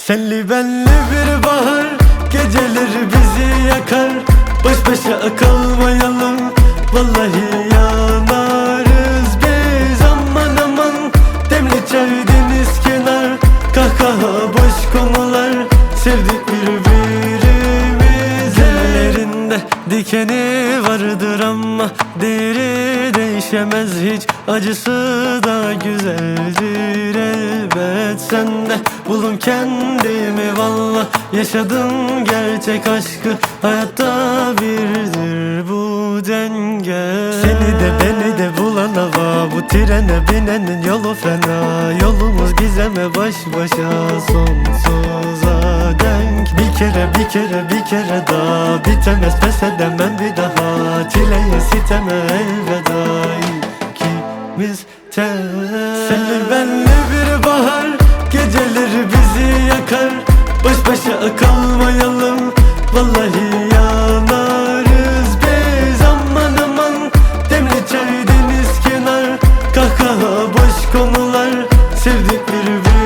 Senli benli bir bahar, geceleri bizi yakar. Baş başa kalmayalım, vallahi yanarız biz. Aman aman, demli çay deniz kenar, kahkaha boş konular, sevdik birbirimizi. Ellerinde dikeni vardır ama deri değişemez hiç, acısı da güzeldir elbet. Sende buldum kendimi valla, yaşadım gerçek aşkı, hayatta birdir bu denge. Seni de beni de bulan hava, bu trene binenin yolu fena. Yolumuz gizeme baş başa sonsuza denk. Bir kere daha bitemez, pes edemem bir daha. Çileye siteme elveda, ikimiz tek. Senli benli bir bahar, geceleri bizi yakar. Baş başa kalmayalım, vallahi yanarız biz. Aman aman, demli çay deniz kenar, kahkaha boş konular, sevdik birbirimizi.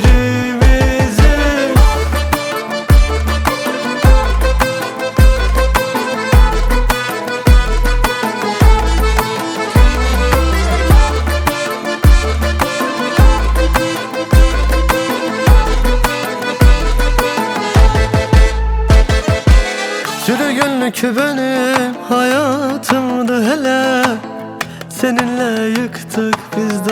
Sürgünlük benim hayatımdı hele, seninle yıktık biz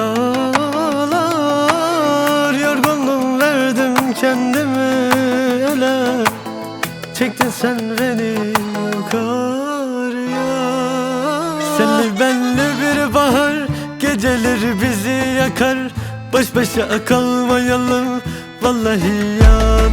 dağlar. Yorgunluğum verdim kendimi ele, çektin sen beni yukarıya. Senli benli bir bahar, geceleri bizi yakar. Baş başa kalmayalım, vallahi yan